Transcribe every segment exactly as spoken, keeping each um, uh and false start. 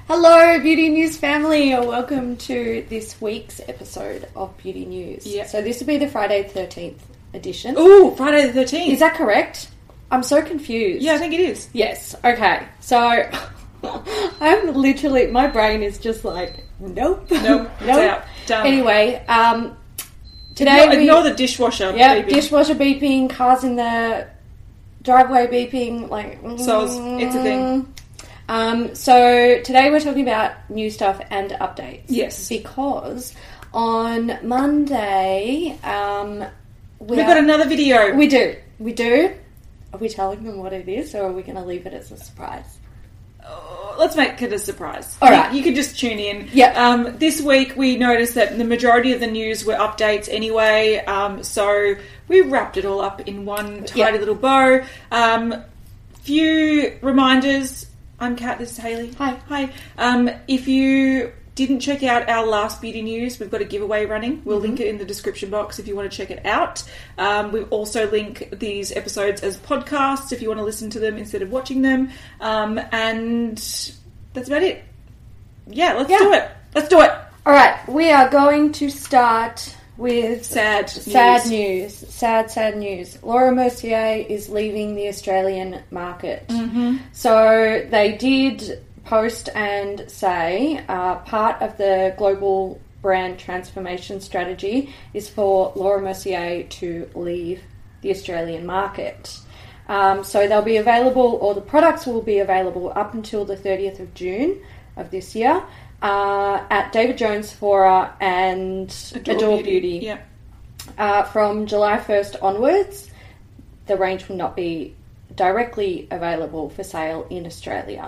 Hello, Beauty News family. Welcome to this week's episode of Beauty News. Yep. So this will be the Friday the thirteenth edition. Ooh, Friday the thirteenth. Is that correct? I'm so confused. Yeah, I think it is. Yes. Okay. So I'm literally, my brain is just like, nope. Nope. It's nope. out. Done. Anyway, um, today Ignore, we... ignore the dishwasher Yeah, beeping. dishwasher beeping, cars in the driveway beeping, like... So it's, it's a thing. Um, so today we're talking about new stuff and updates. Yes. Because on Monday, um, we We've are, got another video. we do, we do. Are we telling them what it is, or are we going to leave it as a surprise? Oh, let's make it a surprise. All You- right. You, can just tune in. Yeah. Um, this week we noticed that the majority of the news were updates anyway, um, so we wrapped it all up in one tidy Yeah. little bow. Um, few reminders. I'm Kat, this is Hayley. Hi. Hi. Um, if you didn't check out our last beauty news, we've got a giveaway running. We'll Mm-hmm. link it in the description box if you want to check it out. Um, we also link these episodes as podcasts if you want to listen to them instead of watching them. Um, and that's about it. Yeah, let's Yeah. do it. Let's do it. All right, we are going to start with Sad sad news. news. Sad, sad news. Laura Mercier is leaving the Australian market. Mm-hmm. So they did post and say uh, part of the global brand transformation strategy is for Laura Mercier to leave the Australian market. Um, so they'll be available, or the products will be available up until the thirtieth of June of this year uh, at David Jones, Sephora and Adore, Adore, Beauty. Beauty. Yeah. Uh, from July first onwards, the range will not be directly available for sale in Australia.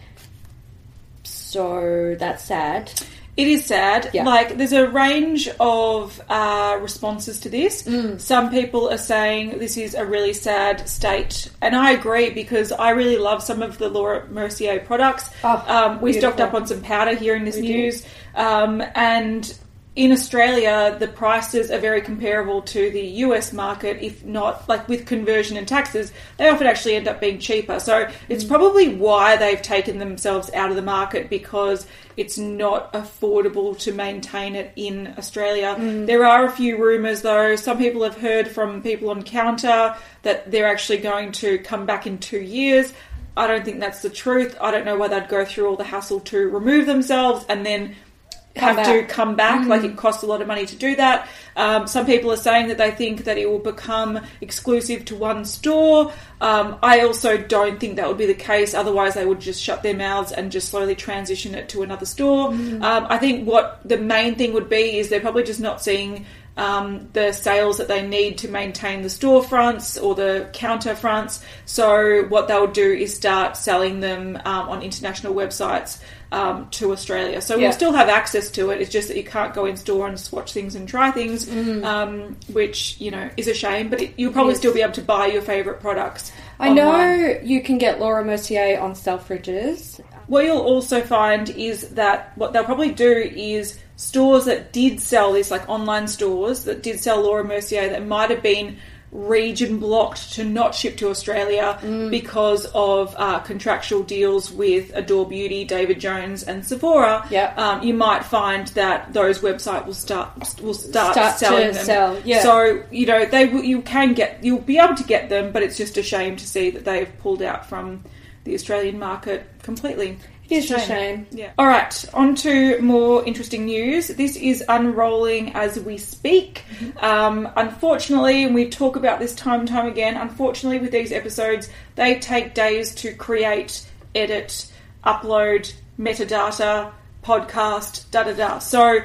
So that's sad. It is sad. Yeah. Like, there's a range of uh, responses to this. Mm. Some people are saying this is a really sad state. And I agree, because I really love some of the Laura Mercier products. Oh, um, we beautiful. stocked up on some powder here in this We did. news. Um, and in Australia, the prices are very comparable to the U S market, if not, like, with conversion and taxes, they often actually end up being cheaper. So it's Mm. probably why they've taken themselves out of the market, because it's not affordable to maintain it in Australia. Mm. There are a few rumours, though. Some people have heard from people on Counter that they're actually going to come back in two years. I don't think that's the truth. I don't know why they'd go through all the hassle to remove themselves and then Come have to back. come back. Mm. Like, it costs a lot of money to do that. Um, some people are saying that they think that it will become exclusive to one store. Um, I also don't think that would be the case. Otherwise, they would just shut their mouths and just slowly transition it to another store. Mm. Um, I think what the main thing would be is they're probably just not seeing um, the sales that they need to maintain the storefronts or the counter fronts. So what they'll do is start selling them um, on international websites um, to Australia. So Yeah. we'll still have access to it. It's just that you can't go in store and swatch things and try things, Mm. um, which, you know, is a shame. But it, you'll probably Yes. still be able to buy your favourite products I online. know you can get Laura Mercier on Selfridges. What you'll also find is that what they'll probably do is stores that did sell this, like online stores that did sell Laura Mercier, that might have been region blocked to not ship to Australia Mm. because of uh, contractual deals with Adore Beauty, David Jones and Sephora. Yeah. Um, you might find that those websites will start will start, Start selling to them. sell, yeah. So, you know, they will- you can get you'll be able to get them, but it's just a shame to see that they've pulled out from the Australian market completely. It is a shame. Yeah. All right, on to more interesting news. This is unrolling as we speak. Mm-hmm. Um, unfortunately, and we talk about this time and time again, unfortunately with these episodes, they take days to create, edit, upload, metadata, podcast, da-da-da. So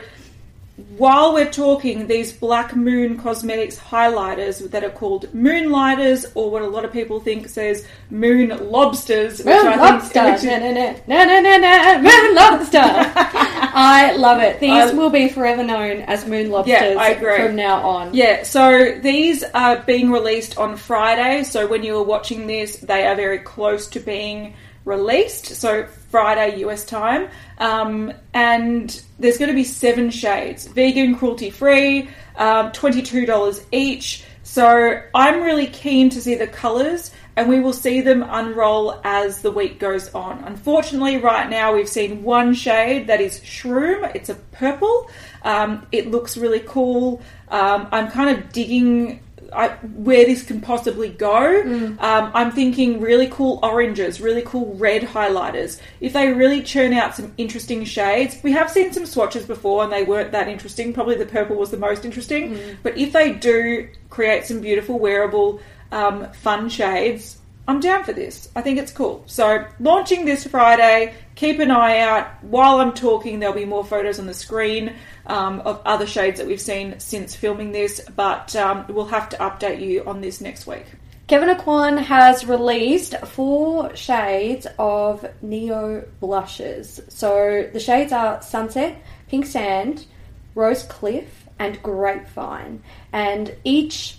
while we're talking, these Black Moon Cosmetics highlighters that are called moonlighters, or what a lot of people think says moon lobsters, which Moon I lobster, think, which is, na na na na na na, moon lobster. I love it. These I- will be forever known as moon lobsters Yeah, I agree. from now on. Yeah, so these are being released on Friday. So when you are watching this, they are very close to being released. So Friday U S time. Um, and there's going to be seven shades. Vegan, cruelty free, um, twenty-two dollars each. So I'm really keen to see the colours, and we will see them unroll as the week goes on. Unfortunately, right now we've seen one shade that is Shroom. It's a purple. Um, it looks really cool. Um, I'm kind of digging I, where this can possibly go. Mm. Um, I'm thinking really cool oranges, really cool red highlighters. If they really churn out some interesting shades, we have seen some swatches before and they weren't that interesting. Probably the purple was the most interesting. Mm. But if they do create some beautiful, wearable, um, fun shades, I'm down for this. I think it's cool. So launching this Friday, keep an eye out. While I'm talking, there'll be more photos on the screen um, of other shades that we've seen since filming this, but um, we'll have to update you on this next week. Kevyn Aucoin has released four shades of Neo blushes. So the shades are Sunset, Pink Sand, Rose Cliff, and Grapevine. And each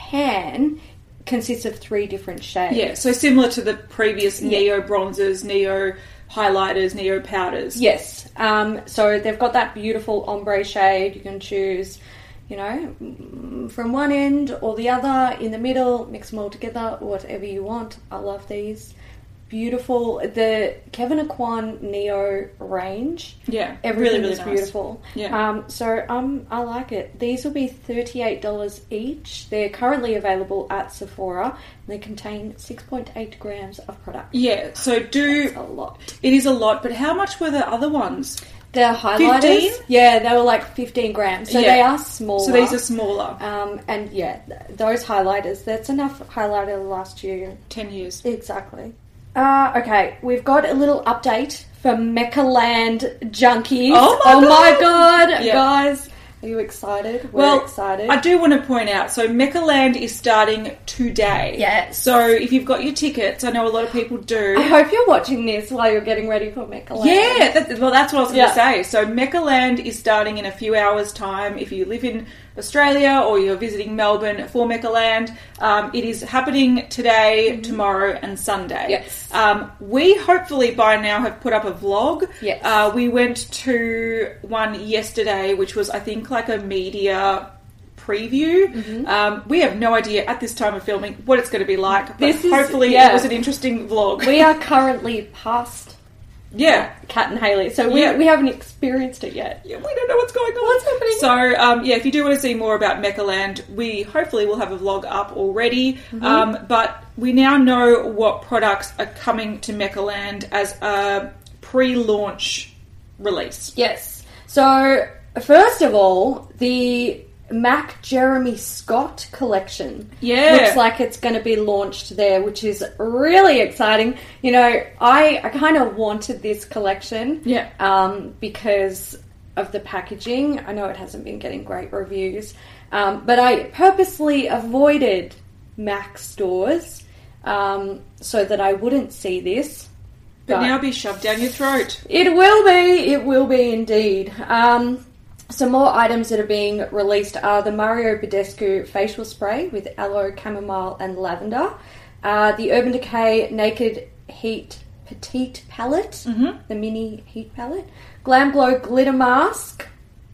pan consists of three different shades. Yeah, so similar to the previous yeah. Neo bronzers, Neo highlighters, Neo powders. Yes. Um, so they've got that beautiful ombre shade. You can choose, you know, from one end or the other, in the middle, mix them all together, whatever you want. I love these. Beautiful. The Kevyn Aucoin Neo range. Yeah, everything really, really is nice. Beautiful. Yeah. Um, so um, I like it. These will be thirty-eight dollars each. They're currently available at Sephora. And they contain six point eight grams of product. Yeah, so do... That's a lot. It is a lot, but how much were the other ones? The highlighters? fifteen? Yeah, they were like fifteen grams. So yeah. They are smaller. So these are smaller. Um, and yeah, th- those highlighters, that's enough highlighter to last you... ten years. Exactly. Uh, okay, we've got a little update for Mechaland junkies. Oh my oh god, my god. Yeah. Guys, are you excited? We're well, excited. I do want to point out, so Mechaland is starting today. Yes. So if you've got your tickets, I know a lot of people do. I hope you're watching this while you're getting ready for Mechaland. Yeah, that, well, that's what I was going yeah. to say. So Mechaland is starting in a few hours' time. If you live in Australia or you're visiting Melbourne for Mechaland, um, it is happening today, mm-hmm. tomorrow and Sunday. Yes. Um, we hopefully by now have put up a vlog. Yes. Uh, we went to one yesterday, which was I think like a media preview. Mm-hmm. Um, we have no idea at this time of filming what it's going to be like, but this is, hopefully yeah. it was an interesting vlog. We are currently past Yeah. Kat and Hayley. So we, yeah. we haven't experienced it yet. Yeah, we don't know what's going on. What's happening? So, um, yeah, if you do want to see more about Mechaland, we hopefully will have a vlog up already. Mm-hmm. Um, but we now know what products are coming to Mechaland as a pre-launch release. Yes. So, first of all, the Mac Jeremy Scott collection. Yeah. Looks like it's going to be launched there, which is really exciting. You know, I, I kind of wanted this collection. Yeah. Um, because of the packaging. I know it hasn't been getting great reviews. Um, but I purposely avoided Mac stores um, so that I wouldn't see this. But, but now be shoved down your throat. It will be. It will be indeed. Um... Some more items that are being released are the Mario Badescu facial spray with aloe, chamomile and lavender. Uh, the Urban Decay Naked Heat Petite Palette, mm-hmm. the mini heat palette. Glam Glow Glitter Mask.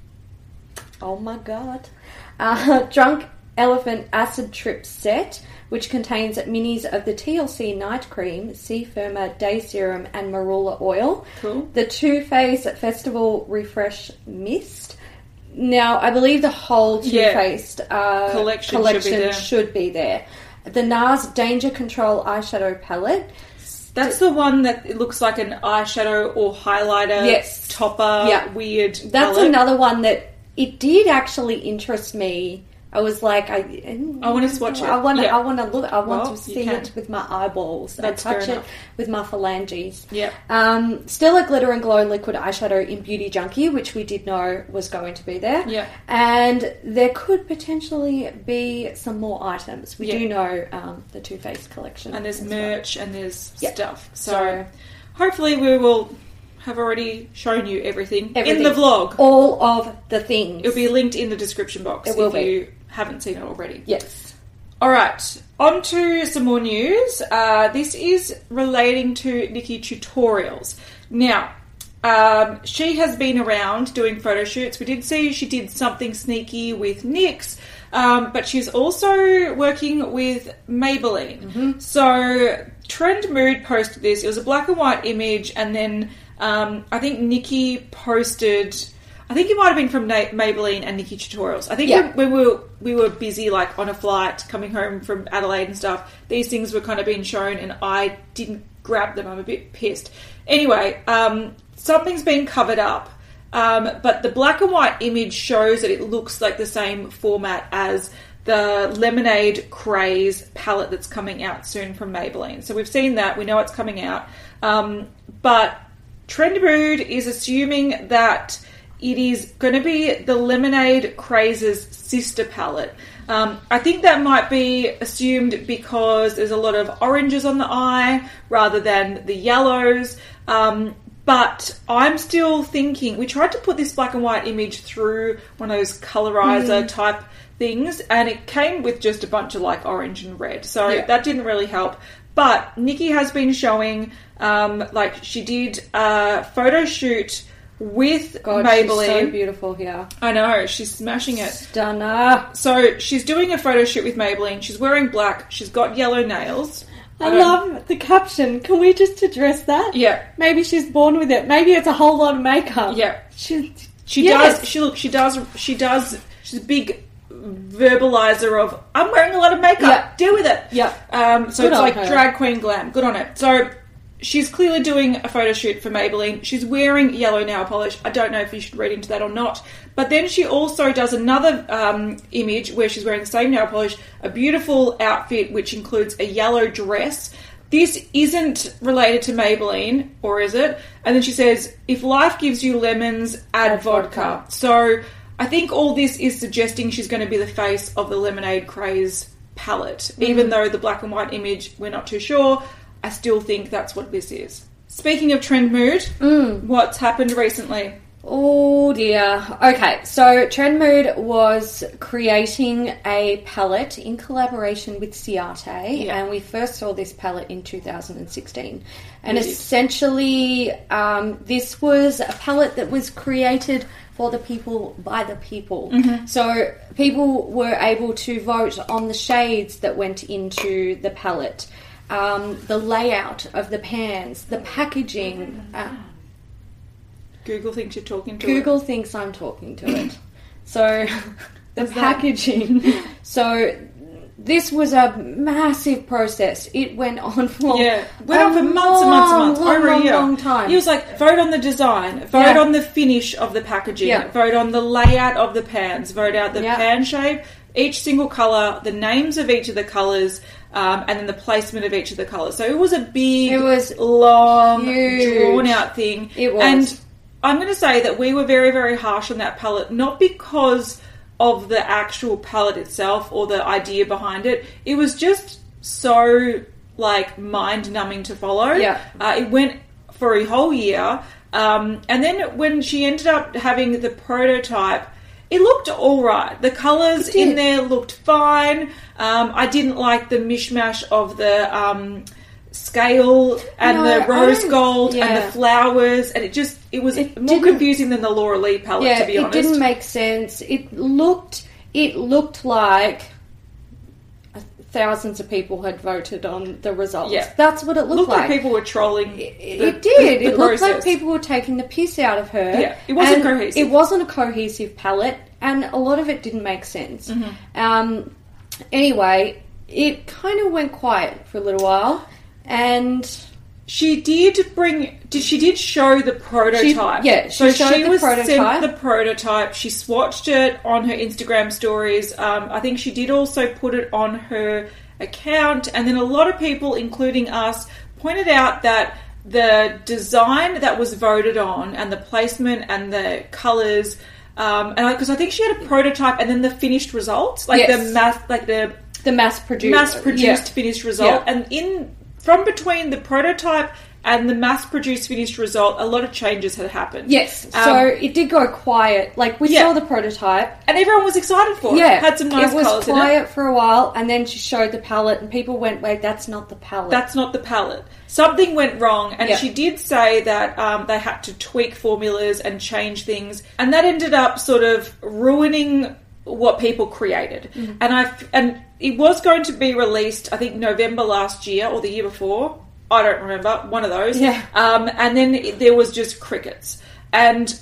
Oh my god. Uh, Drunk Elephant Acid Trip Set, which contains minis of the T L C Night Cream, C Firma Day Serum and Marula Oil. Cool. The Too Faced Festival Refresh Mist. Now, I believe the whole Too Faced yeah. uh, collection, collection should, be should be there. The NARS Danger Control Eyeshadow Palette. That's the one that it looks like an eyeshadow or highlighter yes. topper yeah. weird That's palette. Another one that it did actually interest me. I was like, I, I want to swatch it. I want, yeah. I want to look. I want well, to see it with my eyeballs. That's and touch fair it enough. with my phalanges. Yeah. Um, still a glitter and glow liquid eyeshadow in Beauty Junkie, which we did know was going to be there. Yeah. And there could potentially be some more items. We yeah. do know um, the Too Faced collection, and there's merch well. and there's yep. stuff. So, so hopefully we will have already shown you everything, everything in the vlog. All of the things. It'll be linked in the description box it will if be. you haven't seen it already. Yes. All right, on to some more news. Uh, this is relating to Nikki Tutorials. Now, um, she has been around doing photo shoots. We did see she did something sneaky with N Y X. Um, but she's also working with Maybelline. Mm-hmm. So Trend Mood posted this. It was a black and white image, and then um, I think Nikki posted... I think it might have been from Na- Maybelline and Nikki Tutorials. I think yeah. when we were, we were busy, like, on a flight, coming home from Adelaide and stuff, these things were kind of being shown, and I didn't grab them. I'm a bit pissed. Anyway, um, something's been covered up, um, but the black and white image shows that it looks like the same format as the Lemonade Craze palette that's coming out soon from Maybelline. So we've seen that. We know it's coming out. Um, but Trend Mood is assuming that it is going to be the Lemonade Craze's sister palette. Um, I think that might be assumed because there's a lot of oranges on the eye rather than the yellows. Um, but I'm still thinking... We tried to put this black and white image through one of those colorizer mm. type things, and it came with just a bunch of like orange and red. So yeah. that didn't really help. But Nikki has been showing... Um, like, she did a photo shoot... with God, Maybelline. She's so beautiful here. I know, she's smashing it. Stunner. So she's doing a photo shoot with Maybelline. She's wearing black. She's got yellow nails. I, I love the caption. Can we just address that? Yeah. Maybe she's born with it. Maybe it's a whole lot of makeup. Yeah. She she yes. does. She look. She does. She does. She's a big verbalizer of I'm wearing a lot of makeup. Yeah. Deal with it. Yeah. Um. So Good it's like her. drag queen glam. Good on it. So. She's clearly doing a photo shoot for Maybelline. She's wearing yellow nail polish. I don't know if you should read into that or not. But then she also does another um, image where she's wearing the same nail polish, a beautiful outfit which includes a yellow dress. This isn't related to Maybelline, or is it? And then she says, if life gives you lemons, add, add vodka. vodka. So I think all this is suggesting she's going to be the face of the Lemonade Craze palette. Mm. Even though the black and white image, we're not too sure. I still think that's what this is. Speaking of Trend Mood, mm. what's happened recently? Oh dear. Okay, so Trend Mood was creating a palette in collaboration with Ciate, yeah. and we first saw this palette in two thousand sixteen. And Indeed. essentially, um, this was a palette that was created for the people, by the people. Mm-hmm. So people were able to vote on the shades that went into the palette. Um, the layout of the pans, the packaging. Uh, Google thinks you're talking to Google it. thinks I'm talking to it. So, the packaging. So, this was a massive process. It went on for yeah, went on for months and months and months, long, over long, a year. long time. He was like, vote on the design, vote yeah. on the finish of the packaging, yeah. vote on the layout of the pans, vote out the yeah. pan shape, each single colour, the names of each of the colours, um, and then the placement of each of the colours. So it was a big, it was long, huge. drawn-out thing. It was. And I'm going to say that we were very, very harsh on that palette, not because of the actual palette itself or the idea behind it. It was just so, like, mind-numbing to follow. Yeah. Uh, it went for a whole year. Um, and then when she ended up having the prototype, it looked all right. The colours in there looked fine. Um, I didn't like the mishmash of the um, scale and no, the rose gold yeah. and the flowers, and it just it was it more confusing than the Laura Lee palette. Yeah, to be honest, it didn't make sense. It looked it looked like thousands of people had voted on the results. Yeah. That's what it looked, looked like. like. People were trolling. It, the, it did. The, the it process. looked like people were taking the piss out of her. Yeah, it wasn't and cohesive. It wasn't a cohesive palette, and a lot of it didn't make sense. Mm-hmm. Um, anyway, it kind of went quiet for a little while, and she did bring. Did she did show the prototype? She, yeah, she so showed she the was prototype. sent the prototype. She swatched it on her Instagram stories. Um, I think she did also put it on her account, and then a lot of people, including us, pointed out that the design that was voted on and the placement and the colours, um, and because I, I think she had a prototype and then the finished results, like yes. the mass, like the the mass produced, mass produced yeah. finished result, yeah. and in from between the prototype and the mass-produced finished result, a lot of changes had happened. Yes, um, so it did go quiet. Like, we yeah. saw the prototype. And everyone was excited for it. Yeah. Had some nice colours in it. It was quiet for a while, and then she showed the palette, and people went, wait, that's not the palette. That's not the palette. Something went wrong, and yeah. she did say that um, they had to tweak formulas and change things, and that ended up sort of ruining what people created. Mm-hmm. And I and it was going to be released, I think, November last year or the year before. I don't remember, one of those. Yeah. Um, and then it, there was just crickets. And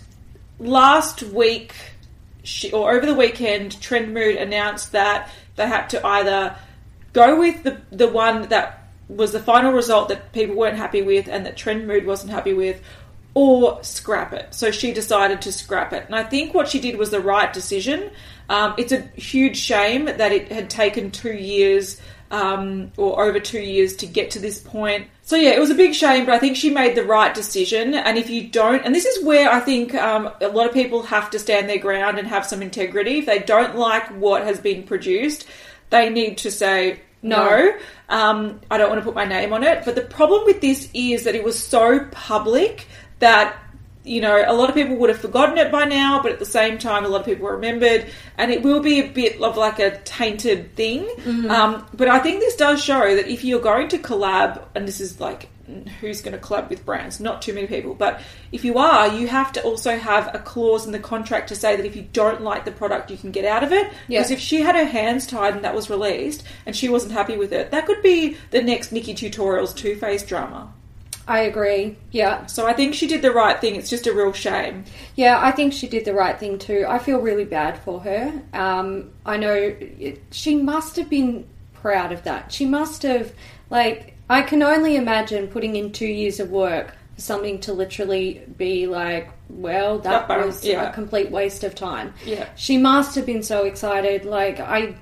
last week, she, or over the weekend, Trend Mood announced that they had to either go with the the one that was the final result that people weren't happy with and that Trend Mood wasn't happy with, or scrap it. So she decided to scrap it. And I think what she did was the right decision. Um, it's a huge shame that it had taken two years um, or over two years to get to this point. So yeah, it was a big shame, but I think she made the right decision. And if you don't, and this is where I think um, a lot of people have to stand their ground and have some integrity. If they don't like what has been produced, they need to say, no, No. um, I don't want to put my name on it. But the problem with this is that it was so public that, you know, a lot of people would have forgotten it by now, but at the same time, a lot of people remembered, and it will be a bit of like a tainted thing. Mm-hmm. Um, but I think this does show that if you're going to collab, and this is like, who's going to collab with brands? Not too many people. But if you are, you have to also have a clause in the contract to say that if you don't like the product, you can get out of it. Yeah. Because if she had her hands tied and that was released and she wasn't happy with it, that could be the next Nikki Tutorials Too Faced drama. I agree. Yeah. So I think she did the right thing. It's just a real shame. Yeah, I think she did the right thing too. I feel really bad for her. Um, I know it, she must have been proud of that. She must have, like, I can only imagine putting in two years of work for something to literally be like, well, that That was yeah. a complete waste of time. Yeah. She must have been so excited. Like, I,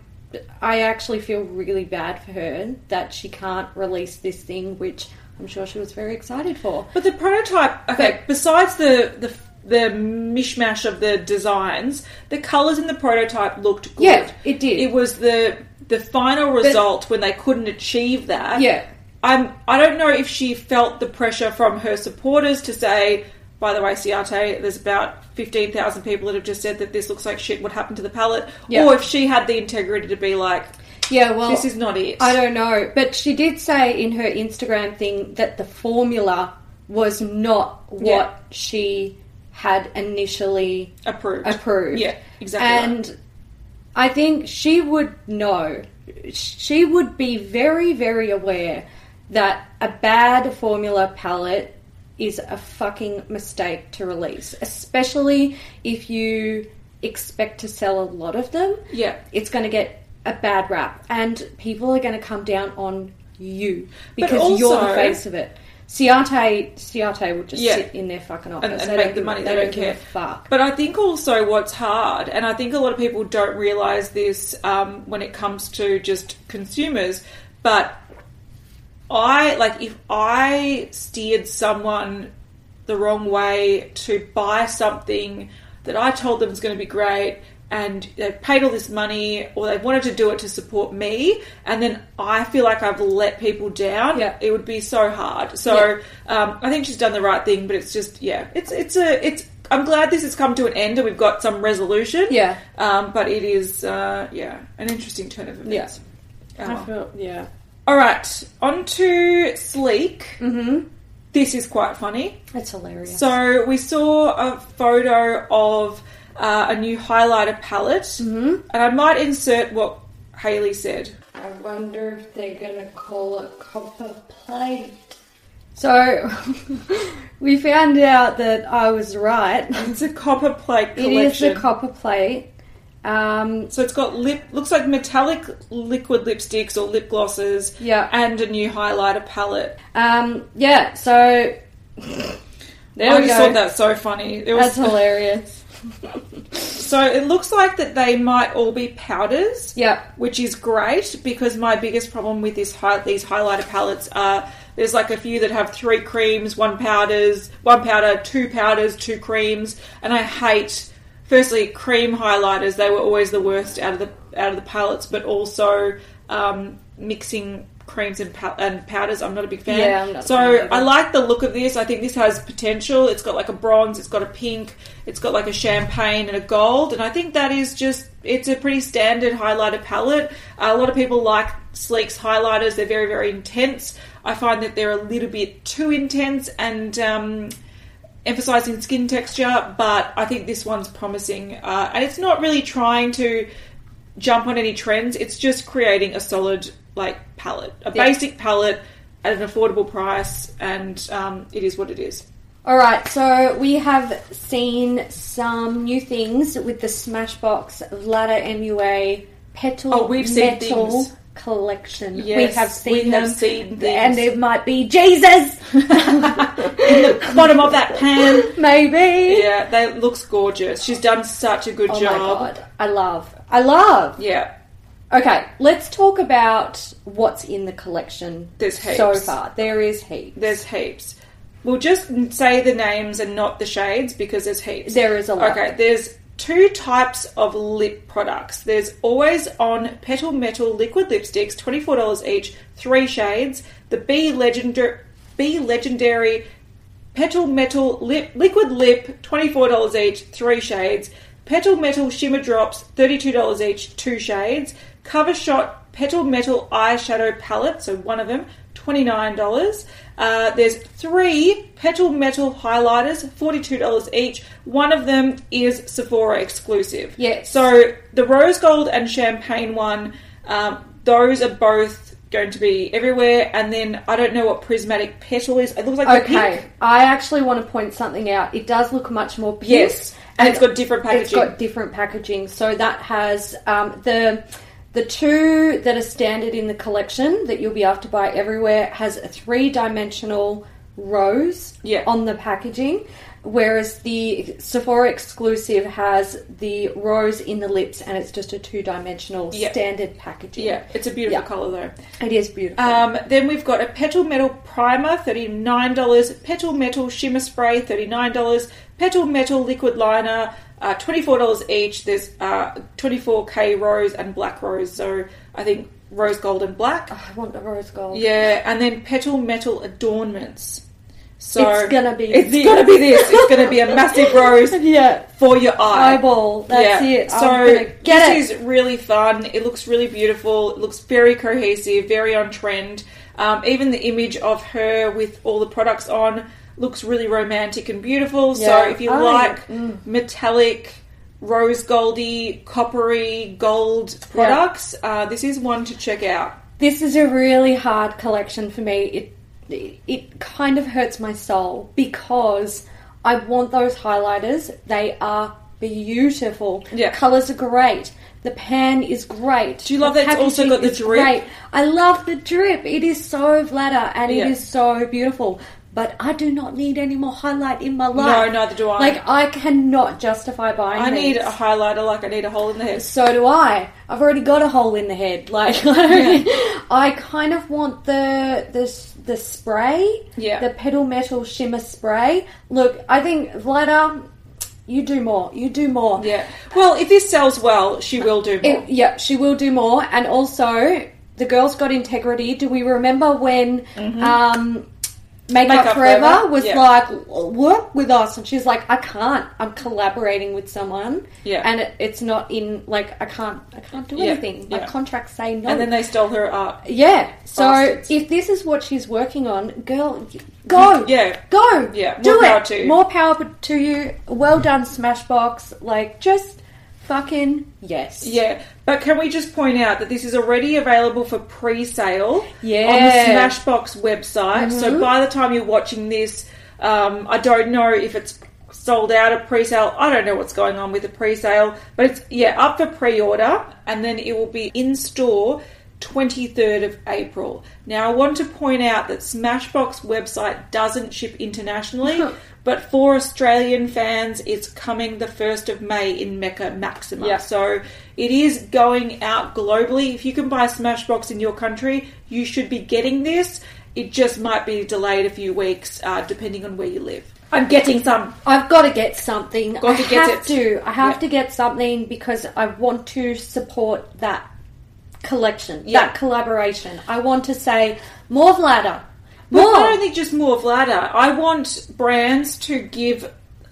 I actually feel really bad for her that she can't release this thing, which I'm sure she was very excited for. But the prototype, okay, But- besides the, the the mishmash of the designs, the colours in the prototype looked good. Yeah, it did. It was the the final result when they couldn't achieve that. Yeah. I'm, I don't know if she felt the pressure from her supporters to say, by the way, Ciate, there's about fifteen thousand people that have just said that this looks like shit, what happened to the palette? Yeah. Or if she had the integrity to be like, Yeah, well, this is not it. I don't know, but she did say in her Instagram thing that the formula was not what Yeah. she had initially Approved. approved. Yeah, exactly And right. I think she would know. She would be very, very aware that a bad formula palette is a fucking mistake to release, especially if you expect to sell a lot of them. Yeah. It's going to get a bad rap, and people are going to come down on you But because you're the also- face of it. Ciate, Ciate will just Yeah. sit in their fucking office And, and They make don't the give- money. They, They, don't give care. a fuck. But I think also what's hard, and I think a lot of people don't realise this um, when it comes to just consumers, but I, like, if I steered someone the wrong way to buy something that I told them was going to be great, and they paid all this money, or they wanted to do it to support me, and then I feel like I've let people down, Yeah. it would be so hard. So um, I think she's done the right thing, but it's just, yeah, it's it's a it's. I'm glad this has come to an end and we've got some resolution. Yeah. Um, but it is, uh, yeah, an interesting turn of events. I Oh. feel, yeah. All right, on to Sleek. Mm-hmm. This is quite funny. That's hilarious. So we saw a photo of uh, a new highlighter palette, Mm-hmm. and I might insert what Hayley said. I wonder if they're going to call it copper plate. So, we found out that I was right. It's a copper plate It collection. is the copper plate. Um, So it's got lip, looks like metallic liquid lipsticks or lip glosses, Yeah. and a new highlighter palette. um, yeah, so... There I we just go. thought that so funny. It was That's hilarious. So it looks like that they might all be powders. Yeah. Which is great, because my biggest problem with this hi- these highlighter palettes are there's like a few that have three creams, one powders, one powder, two powders, two creams, and I hate. Firstly, cream highlighters, they were always the worst out of the out of the palettes, but also um, mixing creams and, pow- and powders, I'm not a big fan. Yeah, I'm not a so fan either. I like the look of this. I think this has potential. It's got like a bronze, it's got a pink, it's got like a champagne and a gold, and I think that is just, it's a pretty standard highlighter palette. Uh, a lot of people like Sleek's highlighters. They're very, very intense. I find that they're a little bit too intense, and um, emphasising skin texture, but I think this one's promising. Uh, and it's not really trying to jump on any trends. It's just creating a solid, like, palette. A Yeah. basic palette at an affordable price, and um, it is what it is. Alright, so we have seen some new things with the Smashbox Vlada M U A Petal Oh, we've seen Metal things. Collection. Yes, we have seen we them. have seen things. And it might be Jesus! In the bottom of that pan. Maybe. Yeah, that looks gorgeous. She's done such a good Oh job. my god. I love. I love. Yeah. Okay, let's talk about what's in the collection There's heaps. so far. There is heaps. There's heaps. We'll just say the names and not the shades because there's heaps. There is a lot. Okay, there's two types of lip products. There's Always On Petal Metal Liquid Lipsticks, twenty-four dollars each, three shades. The Be Legendary, Be Legendary Petal Metal Lip Liquid Lip, twenty-four dollars each, three shades. Petal Metal Shimmer Drops, thirty-two dollars each, two shades. Cover Shot Petal Metal Eyeshadow Palette, so one of them, twenty-nine dollars. Uh, there's three Petal Metal Highlighters, forty-two dollars each. One of them is Sephora exclusive. Yes. So the Rose Gold and Champagne one, um, those are both going to be everywhere. And then I don't know what Prismatic Petal is. It looks like the Okay, pink. I actually want to point something out. It does look much more pink. Yes, and it's got different packaging. It's got different packaging. So that has um, the the two that are standard in the collection that you'll be able to buy everywhere has a three dimensional rose Yeah. on the packaging, whereas the Sephora exclusive has the rose in the lips and it's just a two dimensional Yeah. standard packaging. Yeah, it's a beautiful Yeah. colour though. It is beautiful. Um, then we've got a Petal Metal Primer, thirty-nine dollars. Petal Metal Shimmer Spray, thirty-nine dollars. Petal Metal Liquid Liner, uh, twenty-four dollars each. There's uh, twenty-four K Rose and Black Rose. So I think Rose Gold and Black. Oh, I want the rose gold. Yeah, and then Petal Metal Adornments. So It's gonna be It's this. gonna be this. It's gonna be a massive rose Yeah. for your eye. Eyeball. That's Yeah. it. So I'm gonna get this it. is really fun. It looks really beautiful. It looks very cohesive, very on trend. Um, even the image of her with all the products on looks really romantic and beautiful. Yeah. So if you Oh, like mm. metallic, rose goldy, coppery gold products, uh, this is one to check out. This is a really hard collection for me. It it kind of hurts my soul because I want those highlighters. They are beautiful. Yeah. Colours are great. The pan is great. Do you love The that it's also packaging got the is drip? Great. I love the drip. It is so Vlada and Yeah. it is so beautiful. But I do not need any more highlight in my life. No, neither do I. Like, I cannot justify buying I need these. a highlighter like I need a hole in the head. So do I. I've already got a hole in the head. Like, I, don't, I kind of want the the the spray, Yeah. the Petal Metal Shimmer spray. Look, I think Vlada, you do more. You do more. Yeah. Well, if this sells well, she will do more. It- yeah, she will do more. And also, the girl's got integrity. Do we remember when um, Makeup, Makeup Forever, Forever, was yeah. like, work with us? And she's like, I can't. I'm collaborating with someone. Yeah. And it, it's not in, like, I can't I can't do Yeah, anything. My yeah. contracts say no. And then they stole her art. yeah. So Bastards. if this is what she's working on, girl, go. Yeah. Go. Yeah, more Do power it. to you. More power to you. Well done, Smashbox. Like, just fucking yes. Yeah, but can we just point out that this is already available for pre-sale Yeah. on the Smashbox website. So Mhm. by the time you're watching this, um, I don't know if it's sold out of pre-sale. I don't know what's going on with the pre-sale, but it's yeah up for pre-order, and then it will be in store twenty-third of April. Now I want to point out that Smashbox website doesn't ship internationally. But for Australian fans, it's coming the first of May in Mecca Maxima. Yeah. So it is going out globally. If you can buy Smashbox in your country, you should be getting this. It just might be delayed a few weeks, uh, depending on where you live. I'm getting some. I've got to get something. Got I to get have it. to. I have Yeah. to get something because I want to support that collection, Yeah. that collaboration. I want to say more Vlada. But More. not only just more Vlada. I want brands to give,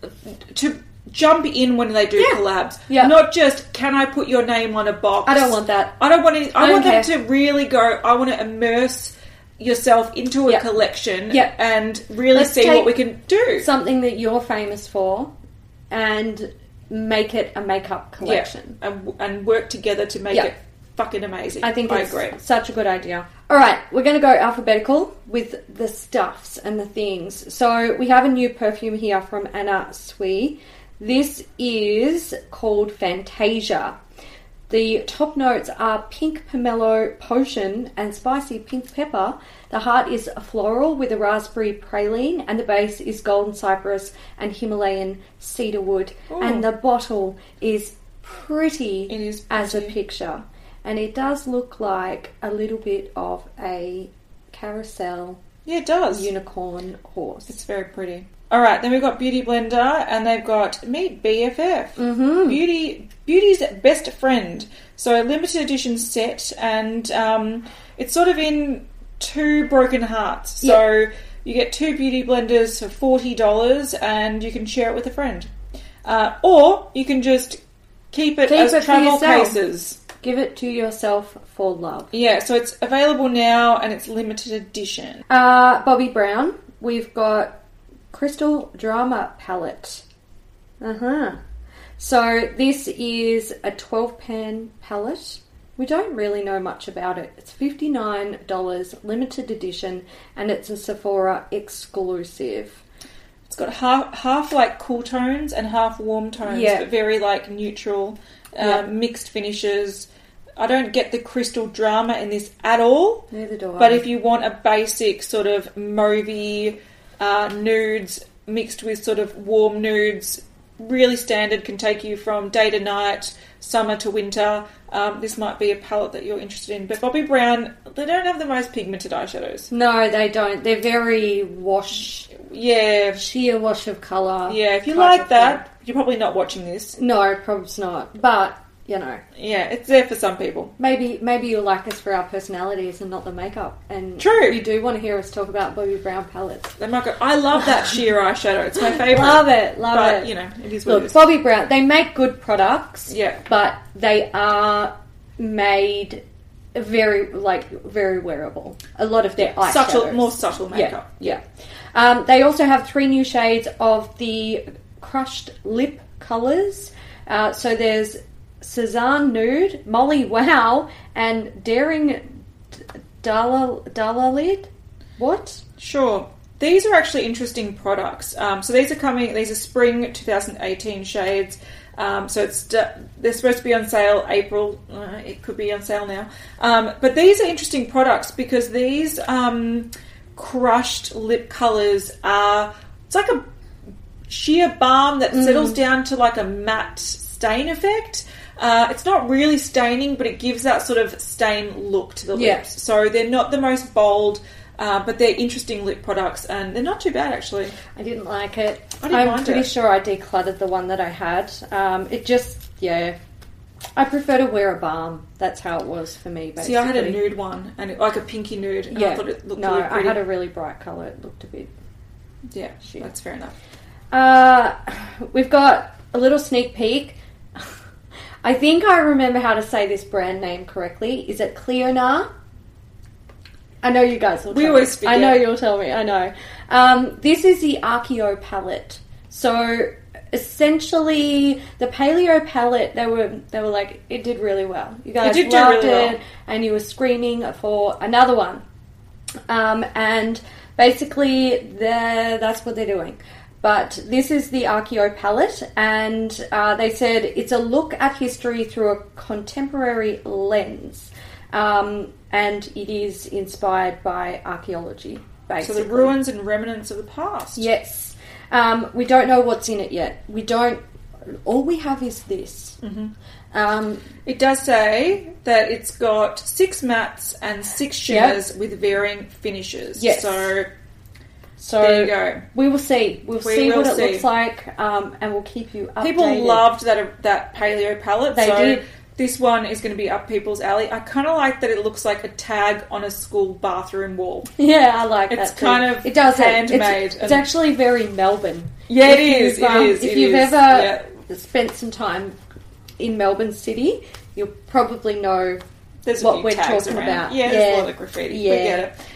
to jump in when they do Yeah. collabs. Yeah. Not just, can I put your name on a box? I don't want that. I don't want any, I, I want don't them care. to really go, I want to immerse yourself into a Yep. collection Yep. and really Let's see take what we can do. something that you're famous for and make it a makeup collection. Yeah, and, and work together to make Yeah. it fucking amazing. I think I it's agree. such a good idea. All right, we're going to go alphabetical with the stuffs and the things. So we have a new perfume here from Anna Sui. This is called Fantasia. The top notes are pink pomelo potion and spicy pink pepper. The heart is floral with a raspberry praline, and the base is golden cypress and Himalayan cedarwood. Ooh. And the bottle is pretty It is as a pretty. picture. And it does look like a little bit of a carousel Yeah, it does. unicorn horse. It's very pretty. All right, then we've got Beauty Blender, and they've got Meet B F F. Mm-hmm. Beauty, Beauty's best friend. So a limited edition set, and um, it's sort of in two broken hearts. So you get two Beauty Blenders for forty dollars, and you can share it with a friend. Uh, or you can just keep it Keep as it for travel yourself. cases. Give it to yourself for love. Yeah, so it's available now, and it's limited edition. Uh, Bobbi Brown, we've got Crystal Drama Palette. Uh-huh. So this is a twelve pan palette. We don't really know much about it. It's fifty-nine dollars, limited edition, and it's a Sephora exclusive. It's got half half like cool tones and half warm tones, Yeah. but very like neutral, uh, Yeah. mixed finishes. I don't get the crystal drama in this at all. Neither do I. But if you want a basic sort of mauvey uh, nudes mixed with sort of warm nudes, really standard, can take you from day to night, summer to winter. Um, this might be a palette that you're interested in. But Bobbi Brown, they don't have the most pigmented eyeshadows. No, they don't. They're very wash, Yeah, sheer wash of colour. yeah. If you type like of that, you're probably not watching this. thing. No, probably not. But, you know, Yeah, it's there for some people. maybe maybe you'll like us for our personalities and not the makeup. And True. you do want to hear us talk about Bobbi Brown palettes. They might go, I love that sheer eyeshadow. It's my favourite. Love it, love but, it. you know, it is what Look, it is. Bobbi Brown, they make good products. Yeah. But they are made very, like, very wearable. A lot of their eyeshadows. Subtle, more subtle makeup. Yeah, yeah. Um, they also have three new shades of the crushed lip colours. Uh, so there's Cezanne Nude, Molly Wow, and Daring Dala Dalalid. What? Sure. These are actually interesting products. Um, so these are coming, these are spring twenty eighteen shades. Um, so it's they're supposed to be on sale April. Uh, it could be on sale now. Um, but these are interesting products because these um, crushed lip colours are, it's like a sheer balm that settles down to like a matte stain effect. Uh, it's not really staining, but it gives that sort of stain look to the Yeah. lips. So they're not the most bold, uh, but they're interesting lip products, and they're not too bad actually. I didn't like it. I didn't I'm mind pretty it. sure I decluttered the one that I had. Um, it just, yeah. I prefer to wear a balm. That's how it was for me, basically. See, I had a nude one, and it, like a pinky nude, and Yeah. I thought it looked no, really I pretty. had a really bright colour. It looked a bit... Yeah, Shit. that's fair enough. Uh, we've got a little sneak peek. I think I remember how to say this brand name correctly. Is it Cleonar? I know you guys will tell We always me. I know forget. you'll tell me. I know. Um, this is the Archeo palette. So essentially, the Paleo palette, they were they were like, it did really well. You guys did do loved really it, well. and you were screaming for another one. Um, and basically, they're- that's what they're doing. But this is the Archeo palette, and uh, they said it's a look at history through a contemporary lens. Um, and it is inspired by archaeology, So basically. the ruins and remnants of the past. Yes. Um, we don't know what's in it yet. We don't... All we have is this. Mm-hmm. Um, It does say that it's got six mattes and six shimmers with varying finishes. Yes. So so there you go. we will see. We'll We see will what it see. looks like, um, and we'll keep you updated. People loved that that paleo palette. They so did. This one is going to be up people's alley. I kind of like that it looks like a tag on a school bathroom wall. Yeah, I like It's that too. kind of it does it. handmade It's, it's and- actually very Melbourne. Yeah, it If is, you've, it um, is, If it you've is, ever yeah. spent some time in Melbourne City, you'll probably know There's a what few we're tags talking around. about. Yeah, there's a lot of graffiti. Yeah. We get it.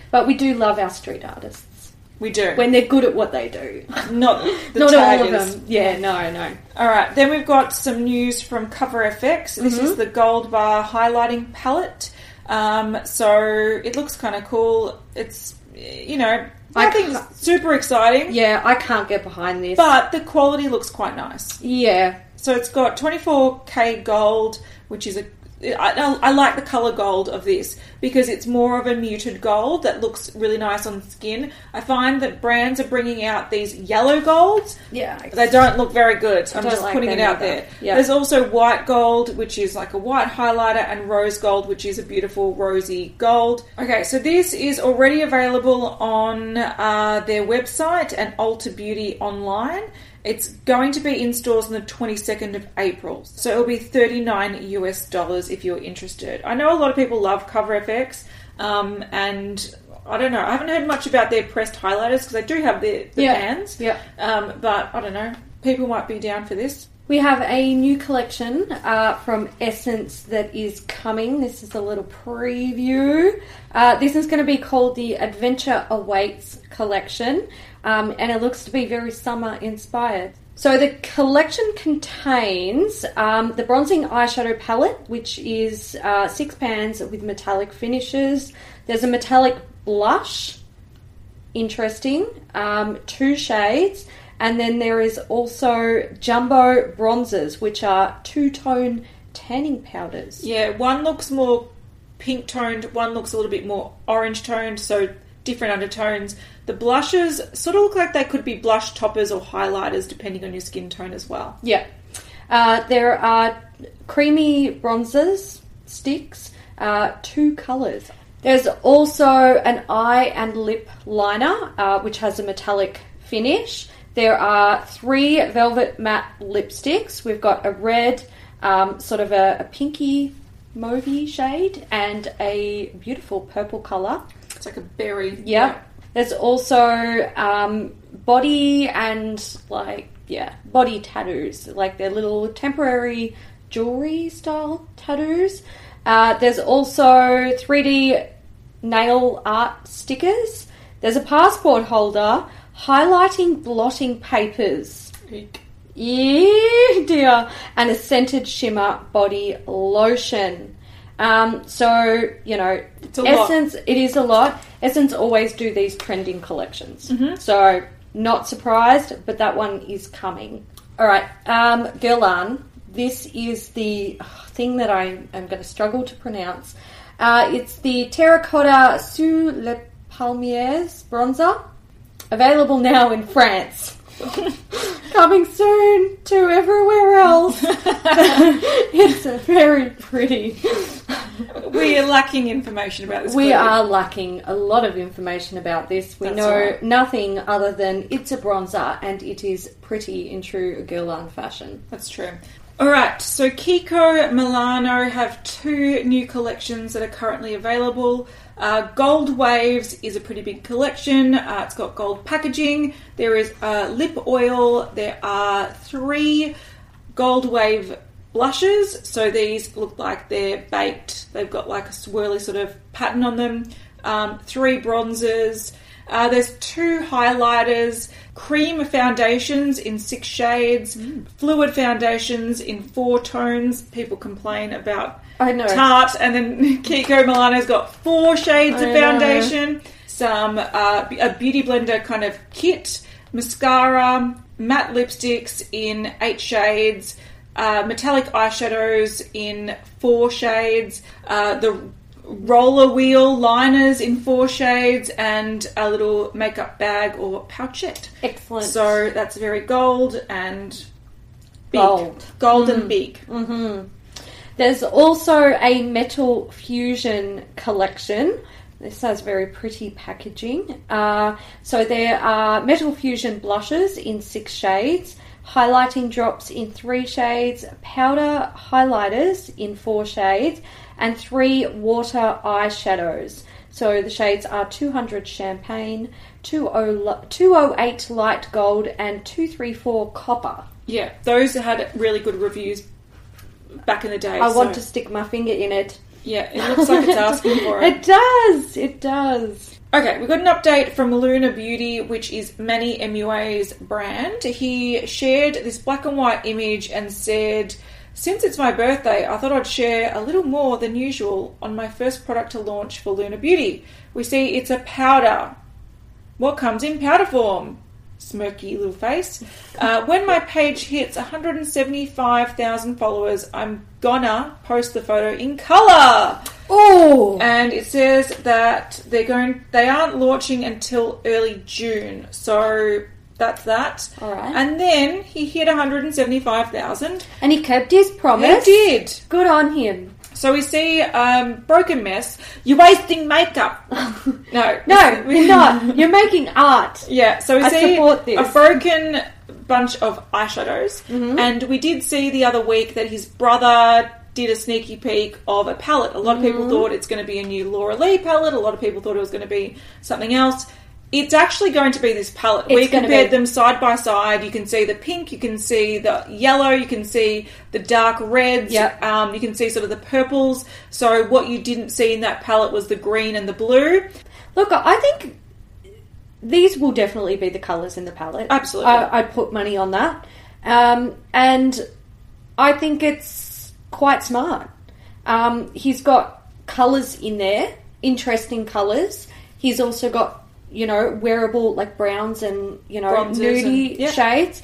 But we do love our street artists. We do. When they're good at what they do. Not the Not taggers. all of them. Yeah, no, no. All right, then we've got some news from Cover F X. This Mm-hmm. is the Gold Bar highlighting palette. Um, so it looks kind of cool. It's, you know, I nothing can't- super exciting. Yeah, I can't get behind this. But the quality looks quite nice. Yeah. So it's got twenty-four K gold, which is a... I, I like the colour gold of this because it's more of a muted gold that looks really nice on skin. I find that brands are bringing out these yellow golds. Yeah. They don't look very good. I'm don't just like putting it them out either. there. Yeah. There's also white gold, which is like a white highlighter, and rose gold, which is a beautiful rosy gold. Okay, so this is already available on uh, their website and Ulta Beauty online. It's going to be in stores on the twenty-second of April. So it'll be thirty-nine US dollars if you're interested. I know a lot of people love Cover F X, um, and I don't know. I haven't heard much about their pressed highlighters because they do have the, the Yeah. pans. Yeah. Um, but I don't know. People might be down for this. We have a new collection uh, from Essence that is coming. This is a little preview. Uh, this is going to be called the Adventure Awaits collection, um, and it looks to be very summer inspired. So the collection contains um, the bronzing eyeshadow palette, which is uh, six pans with metallic finishes. There's a metallic blush, interesting, um, two shades. And then there is also jumbo bronzers, which are two-tone tanning powders. Yeah, one looks more pink toned, one looks a little bit more orange toned, so different undertones. The blushes sort of look like they could be blush toppers or highlighters, depending on your skin tone as well. Yeah. Uh, there are creamy bronzers, sticks, uh, two colours. There's also an eye and lip liner, uh, which has a metallic finish. There are three velvet matte lipsticks. We've got a red, um, sort of a, a pinky mauvey shade, and a beautiful purple colour. It's like a berry. Yep. Yeah. There's also um, body and, like, yeah, body tattoos. Like, they're little temporary jewellery-style tattoos. Uh, there's also three D nail art stickers. There's a passport holder, highlighting blotting papers. Eek. Yeah, dear. And a scented shimmer body lotion. Um, so, you know, It's a Essence, it is a lot. Essence always do these trending collections. Mm-hmm. So, not surprised, but that one is coming. All right, um, Guerlain, this is the ugh, thing that I am going to struggle to pronounce. Uh, it's the Terracotta Sous les Palmiers bronzer. Available now in France. Coming soon to everywhere else. It's very pretty. We are lacking information about this. We clearly. are lacking a lot of information about this. We That's know right. nothing other than it's a bronzer and it is pretty in true Guerlain fashion. That's true. Alright, so Kiko Milano have two new collections that are currently available. Uh, Gold Waves is a pretty big collection. Uh, it's got gold packaging. There is uh, lip oil. There are three Gold Wave blushes. So these look like they're baked. They've got like a swirly sort of pattern on them. Um, three bronzers. Uh, there's two highlighters, cream foundations in six shades, mm. fluid foundations in four tones. People complain about I know. Tarte, and then Kiko Milano's got four shades I of know. foundation, some uh, a beauty blender kind of kit, mascara, matte lipsticks in eight shades, uh, metallic eyeshadows in four shades, uh, the roller wheel liners in four shades, and a little makeup bag or pouchette. Excellent. So that's very gold and big. Gold. Gold Mm. and big. Mm-hmm. There's also a Metal Fusion collection. This has very pretty packaging. Uh, so there are Metal Fusion blushes in six shades, highlighting drops in three shades, powder highlighters in four shades, and three water eyeshadows. So the shades are two hundred Champagne, two oh eight Light Gold, and two thirty-four Copper. Yeah, those had really good reviews back in the day. I so. want to stick my finger in it. Yeah, it looks like it's asking for it. It does. It does. Okay, we've got an update from Luna Beauty, which is Manny M U A's brand. He shared this black and white image and said, since it's my birthday, I thought I'd share a little more than usual on my first product to launch for Luna Beauty. We see it's a powder. What comes in powder form? Smirky little face. Uh, when my page hits one hundred seventy-five thousand followers, I'm gonna post the photo in colour. Oh, and it says that they're going. They aren't launching until early June. So that's that. All right. And then he hit one hundred seventy-five thousand, and he kept his promise. He did. Good on him. So we see um, Broken Mess. You're wasting makeup. No. No, we're not. You're making art. Yeah, so we I see support this. a broken bunch of eyeshadows. Mm-hmm. And we did see the other week that his brother did a sneaky peek of a palette. A lot of people Mm-hmm. thought it's going to be a new Laura Lee palette. A lot of people thought it was going to be something else. It's actually going to be this palette. It's we gonna compared be. them side by side. You can see the pink, you can see the yellow, you can see the dark reds, Yep. um, you can see sort of the purples. So what you didn't see in that palette was the green and the blue. Look, I think these will definitely be the colours in the palette. Absolutely. I, I'd put money on that. Um, and I think it's quite smart. Um, he's got colours in there, interesting colours. He's also got, you know, wearable, like, browns and, you know, Bronzes nudie and- yeah. shades.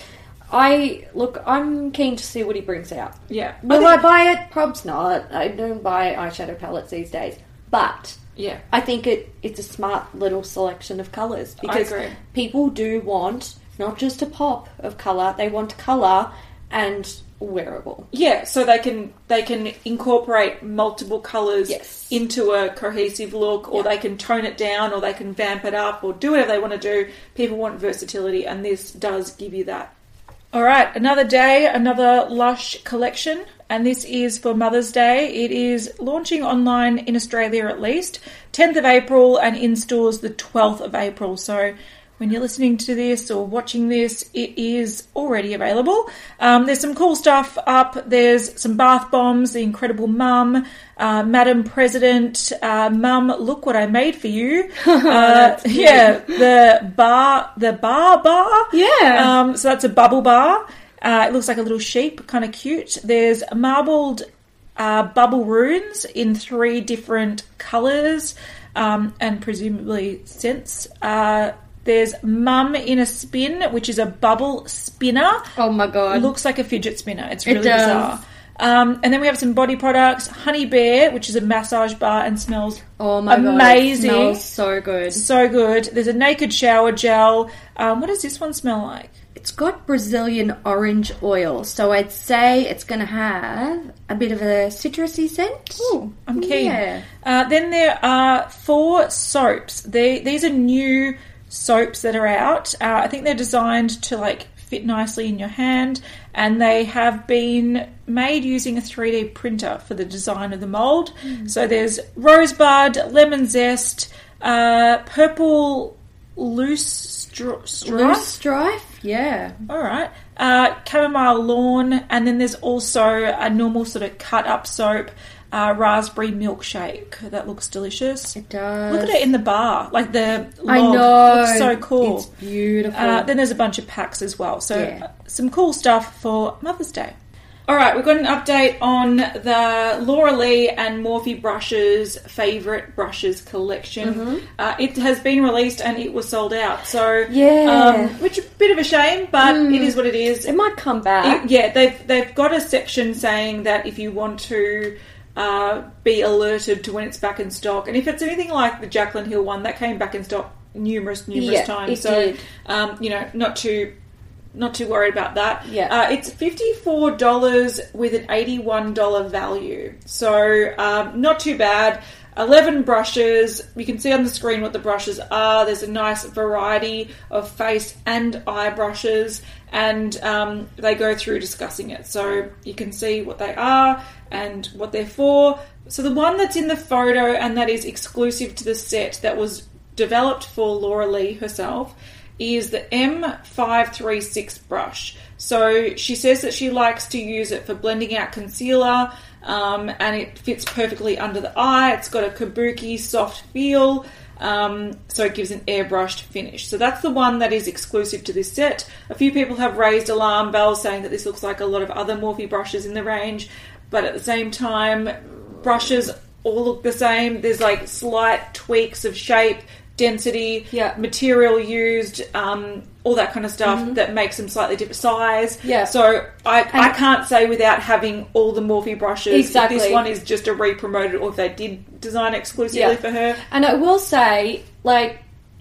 I, look, I'm keen to see what he brings out. Yeah. Will I I, think- buy it? Probs not. I don't buy eyeshadow palettes these days. But Yeah. I think it it's a smart little selection of colours. Because agree. people do want not just a pop of colour, they want colour and wearable. Yeah, so they can they can incorporate multiple colours Yes. into a cohesive look, or Yeah. they can tone it down, or they can vamp it up, or do whatever they want to do. People want versatility, and this does give you that. All right, another day, another Lush collection, and this is for Mother's Day. It is launching online in Australia at least, tenth of April, and in stores the twelfth of April. So when you're listening to this or watching this, it is already available. Um, there's some cool stuff up. There's some bath bombs, The Incredible Mum, uh, Madam President, uh, Mum, look what I made for you. Uh, yeah, the bar, the bar bar. Yeah. Um, so that's a bubble bar. Uh, it looks like a little sheep, kind of cute. There's marbled uh, bubble runes in three different colours um, and presumably scents. Uh, There's Mum in a Spin, which is a bubble spinner. Oh my god. Looks like a fidget spinner. It's It really does. bizarre. Um, and then we have some body products. Honey Bear, which is a massage bar and smells Oh my amazing. god. It smells so good. so good. There's a naked shower gel. Um, what does this one smell like? It's got Brazilian orange oil, so I'd say it's going to have a bit of a citrusy scent. Ooh, I'm keen. Yeah. Uh, then there are four soaps. They, these are new soaps that are out. Uh, I think they're designed to like fit nicely in your hand, and they have been made using a three D printer for the design of the mould. Mm. So there's Rosebud, Lemon Zest, uh, Purple Loose stri- Strife. Loose strife? Yeah. All right. Uh, chamomile Lawn, and then there's also a normal sort of cut up soap, uh, raspberry milkshake. That looks delicious. It does. Look at it in the bar, like the log. I know. Looks so cool. It's beautiful. Uh, then there's a bunch of packs as well. So Yeah. uh, some cool stuff for Mother's Day. All right, we've got an update on the Laura Lee and Morphe Brushes Favourite Brushes collection. Mm-hmm. Uh, it has been released and it was sold out. So Yeah. um, which is a bit of a shame, but Mm. it is what it is. it might come back. It- yeah, they've they've got a section saying that if you want to uh, be alerted to when it's back in stock, and if it's anything like the Jaclyn Hill one, that came back in stock numerous numerous Yeah, times. it so did. Um, you know, not too not too worried about that. Yeah. uh, it's fifty four dollars with an eighty one dollar value, so um, not too bad. eleven brushes. You can see on the screen what the brushes are. There's a nice variety of face and eye brushes, and um, they go through discussing it. So you can see what they are and what they're for. So the one that's in the photo and that is exclusive to the set that was developed for Laura Lee herself is the M five three six brush. So she says that she likes to use it for blending out concealer, um, and it fits perfectly under the eye. It's got a kabuki soft feel, um, so it gives an airbrushed finish. So that's the one that is exclusive to this set. A few people have raised alarm bells saying that this looks like a lot of other Morphe brushes in the range, but at the same time, brushes all look the same. There's like slight tweaks of shape, density, yeah. material used, um, all that kind of stuff mm-hmm. that makes them slightly different size. Yeah. So I, I can't say without having all the Morphe brushes exactly. if this one is just a re-promoted or if they did design exclusively yeah. for her. And I will say, like,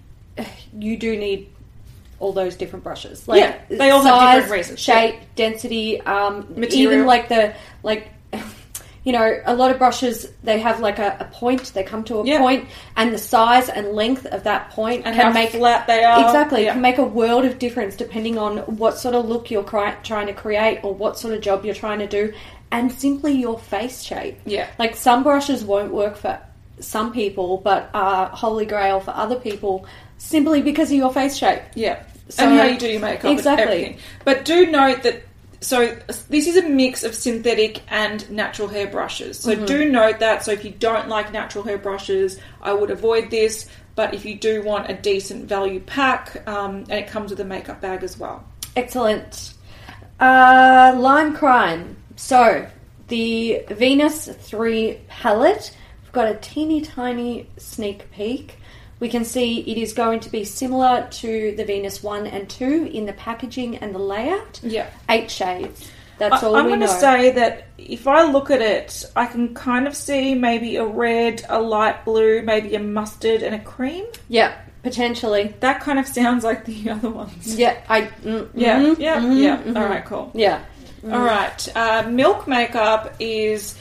you do need all those different brushes. Like, yeah, they all size, have different reasons. shape, yeah. density, um, material. Even like the, like... You know, a lot of brushes, they have like a, a point, they come to a yeah. point, and the size and length of that point and can how make flat they are. Exactly, yeah. can make a world of difference depending on what sort of look you're cri- trying to create or what sort of job you're trying to do, and simply your face shape. Yeah. Like some brushes won't work for some people, but are holy grail for other people simply because of your face shape. Yeah, so, and how you do your makeup exactly. and everything. But do note that So this is a mix of synthetic and natural hair brushes. So mm-hmm. do note that. So if you don't like natural hair brushes, I would avoid this. But if you do want a decent value pack, um, and it comes with a makeup bag as well. Excellent. Uh, Lime Crime. So the Venus three palette. We've got a teeny tiny sneak peek. We can see it is going to be similar to the Venus one and two in the packaging and the layout. Yeah. Eight shades. That's I, all I'm we know. I'm going to say that if I look at it, I can kind of see maybe a red, a light blue, maybe a mustard and a cream. Yeah, potentially. That kind of sounds like the other ones. Yeah. I. Mm, yeah, mm-hmm, yeah, mm-hmm, yeah. Mm-hmm. All right, cool. Yeah. Mm. All right. Uh, Milk Makeup is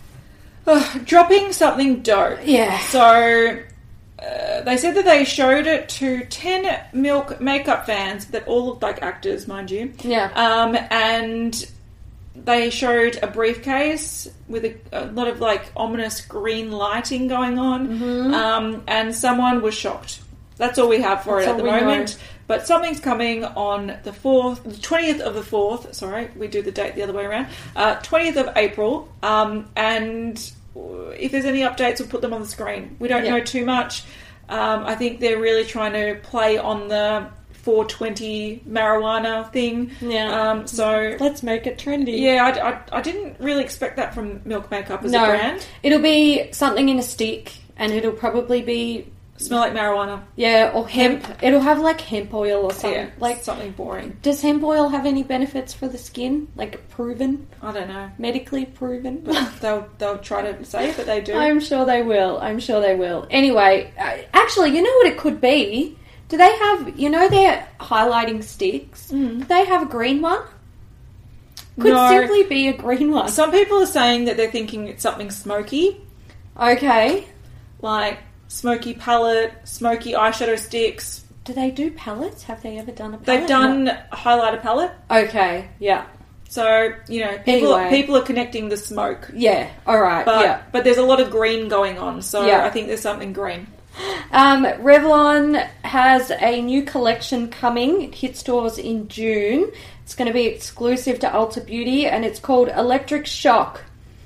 uh, dropping something dope. Yeah. So... Uh, they said that they showed it to ten Milk makeup fans that all looked like actors, mind you. Yeah. Um, and they showed a briefcase with a, a lot of like ominous green lighting going on. Mm-hmm. Um, and someone was shocked. That's all we have for That's it at the moment. Know. But something's coming on the fourth, the twentieth of the fourth. Sorry, we do the date the other way around. Uh, twentieth of April. Um, and if there's any updates, we'll put them on the screen. We don't yeah. know too much. Um, I think they're really trying to play on the four twenty marijuana thing. Yeah. Um, so let's make it trendy. Yeah, I, I, I didn't really expect that from Milk Makeup as no. a brand. It'll be something in a stick, and it'll probably be smell like marijuana. Yeah, or hemp. hemp. It'll have like hemp oil or something. Yeah, like something boring. Does hemp oil have any benefits for the skin? Like proven? I don't know. Medically proven? But they'll they'll try to say it, but they do. I'm sure they will. I'm sure they will. Anyway, uh, actually, you know what it could be? Do they have, you know, their highlighting sticks? Mm. Do they have a green one? Could no. simply be a green one. Some people are saying that they're thinking it's something smoky. Okay. Like smoky palette, smoky eyeshadow sticks. Do they do palettes? Have they ever done a palette? They've done no. a highlighter palette. Okay, yeah. So, you know, people, anyway. people are connecting the smoke. Yeah, alright, but, yeah. But there's a lot of green going on, so yeah. I think there's something green. Um, Revlon has a new collection coming. It hits stores in June. It's going to be exclusive to Ulta Beauty, and it's called Electric Shock.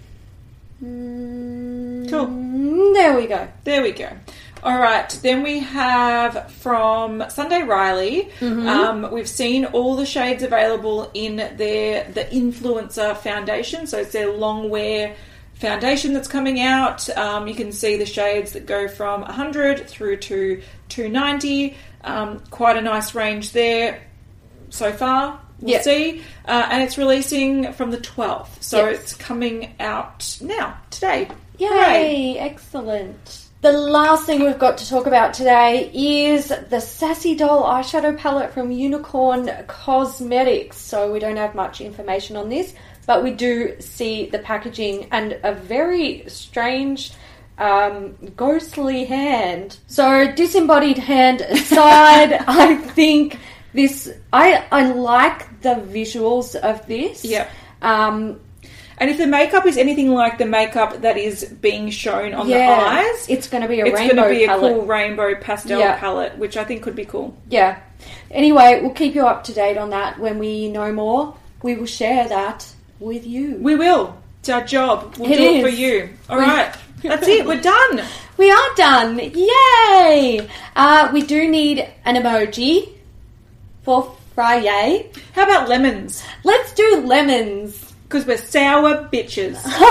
Mm, cool. There we go. There we go. All right, then we have from Sunday Riley. Mm-hmm. Um, we've seen all the shades available in their the Influencer foundation. So it's their long wear foundation that's coming out. Um, you can see the shades that go from one hundred through to two ninety. Um, quite a nice range there so far. We'll yep. see. Uh, and it's releasing from the twelfth. So yes. it's coming out now, today. Yay, Hooray. Excellent. The last thing we've got to talk about today is the Sassy Doll eyeshadow palette from Unicorn Cosmetics. So we don't have much information on this, but we do see the packaging and a very strange um, ghostly hand. So disembodied hand aside, I think this, I, I like the visuals of this. Yeah. Um, And if the makeup is anything like the makeup that is being shown on yeah, the eyes, it's going to be a it's rainbow going to be palette. a cool rainbow pastel yeah. palette, which I think could be cool. Yeah, Anyway, we'll keep you up to date on that. When we know more, we will share that with you. We will. It's our job. We'll It do is. it for you. All We- right. That's it. We're done. We are done. Yay! Uh, we do need an emoji for Friday. How about lemons? Let's do lemons. Because we're sour bitches.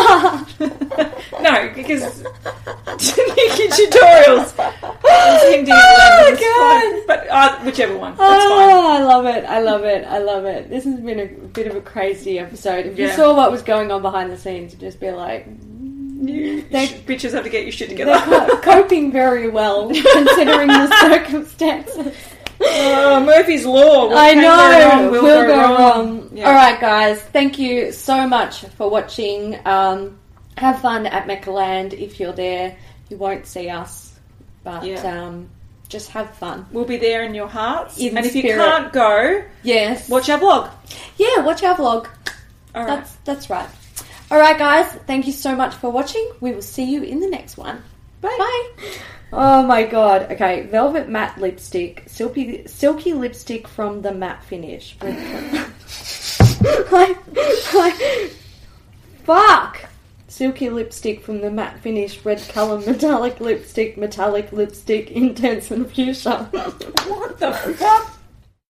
No, because Nikki tutorials. It's hinting at Oh, lemons. God. But uh, whichever one. That's fine. Oh, I love it. I love it. I love it. This has been a bit of a crazy episode. If you Yeah. saw what was going on behind the scenes, you'd just be like, You They- sh- bitches have to get your shit they're together. co- coping very well considering the circumstances. Oh, Murphy's Law. What I can know. Go wrong, will will go, go wrong. wrong. Yeah. All right, guys. Thank you so much for watching. Um, have fun at Mechaland if you're there. You won't see us, but Yeah. um, just have fun. We'll be there in your hearts. In and if you spirit. can't go, Yes. watch our vlog. Yeah, watch our vlog. All right. That's that's right. All right, guys. Thank you so much for watching. We will see you in the next one. Bye. Bye. Oh my god. Okay, velvet matte lipstick, silky silky lipstick from the matte finish. like, like, fuck. Silky lipstick from the matte finish, red colour, metallic lipstick, metallic lipstick, intense and fuchsia. What the fuck?